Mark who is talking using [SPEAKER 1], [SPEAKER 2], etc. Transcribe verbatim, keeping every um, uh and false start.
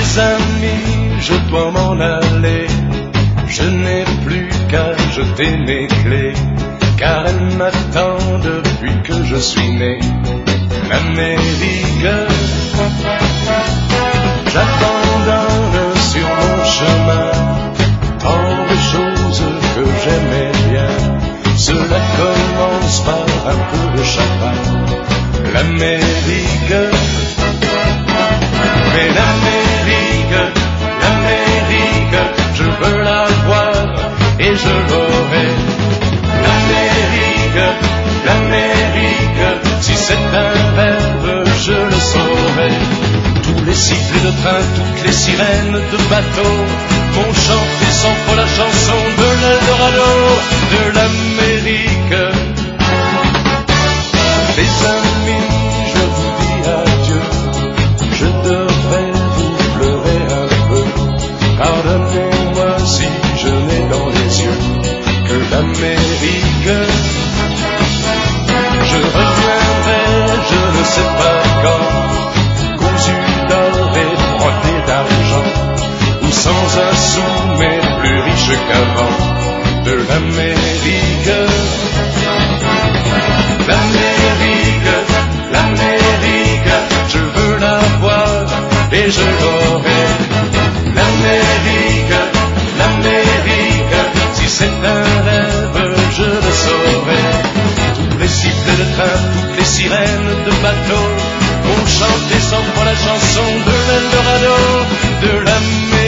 [SPEAKER 1] Mes amis, je dois m'en aller. Je n'ai plus qu'à jeter mes clés, car elles m'attendent depuis que je suis né. L'Amérique, j'abandonne sur mon chemin tant de choses que j'aimais bien. Cela commence par un peu de champagne. L'Amérique, mais l'Amérique, l'Amérique, je veux la voir et je l'aurai. L'Amérique, l'Amérique, si c'est un rêve, je le saurai. Tous les sifflets de train, toutes les sirènes de bateau vont chanter sans foi la chanson de l'Eldorado, de l'Amérique. Les amis, je vous dis adieu. Je devrais vous pleurer un peu. Pardonnez-moi si je n'ai dans les yeux que l'Amérique. Je reviendrai, je ne sais pas quand, cousu d'or et brodé d'argent, ou sans un sou mais plus riche qu'avant, de l'Amérique. L'Amérique, l'Amérique, je veux la voir et je l'aurai. L'Amérique, l'Amérique, si c'est un rêve, je le saurai. Tous les sifflets de train, toutes les sirènes de bateau vont chanter sans foi la chanson de l'Eldorado, de l'Amérique.